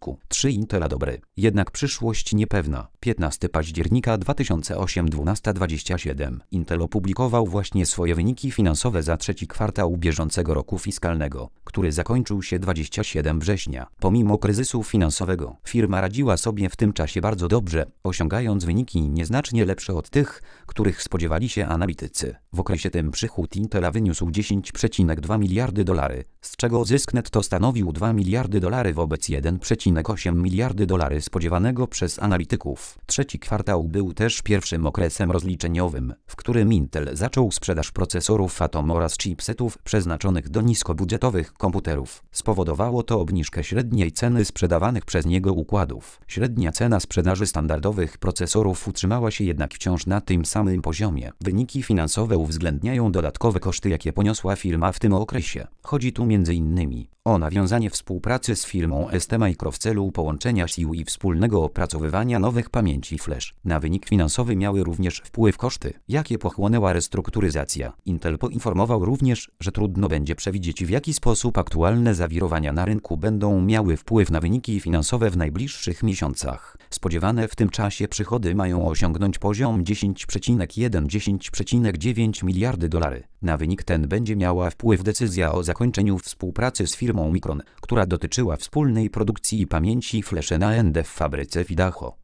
upadku. 3 Intela dobre, jednak przyszłość niepewna. 15 października 2008 12:27. Intel opublikował właśnie swoje wyniki finansowe za trzeci kwartał bieżącego roku fiskalnego, który zakończył się 27 września. Pomimo kryzysu finansowego, firma radziła sobie w tym czasie bardzo dobrze, osiągając wyniki nieznacznie lepsze od tych, których spodziewali się analitycy. W okresie tym przychód Intela wyniósł $10,2 miliardy, z czego zysk netto stanowił $2 miliardy wobec $1,8 miliardy spodziewanego przez analityków. Trzeci kwartał był też pierwszym okresem rozliczeniowym, w którym Intel zaczął sprzedaż procesorów Atom oraz chipsetów przeznaczonych do niskobudżetowych komputerów. Spowodowało to obniżkę średniej ceny sprzedawanych przez niego układów. Średnia cena sprzedaży standardowych procesorów utrzymała się jednak wciąż na tym samym poziomie. Wyniki finansowe uwzględniają dodatkowe koszty, jakie poniosła firma w tym okresie. Chodzi tu m.in. o nawiązanie współpracy z firmą STMicro w celu połączenia sił i wspólnego opracowywania nowych pamięci flash. Na wynik finansowy miały również wpływ koszty, jakie pochłonęła restrukturyzacja. Intel poinformował również, że trudno będzie przewidzieć, w jaki sposób aktualne zawirowania na rynku będą miały wpływ na wyniki finansowe w najbliższych miesiącach. Spodziewane w tym czasie przychody mają osiągnąć poziom $10,9 miliardy. Na wynik ten będzie miała wpływ decyzja o zakończeniu współpracy z firmą Micron, która dotyczyła wspólnej produkcji pamięci flash na AMD w fabryce w Idaho.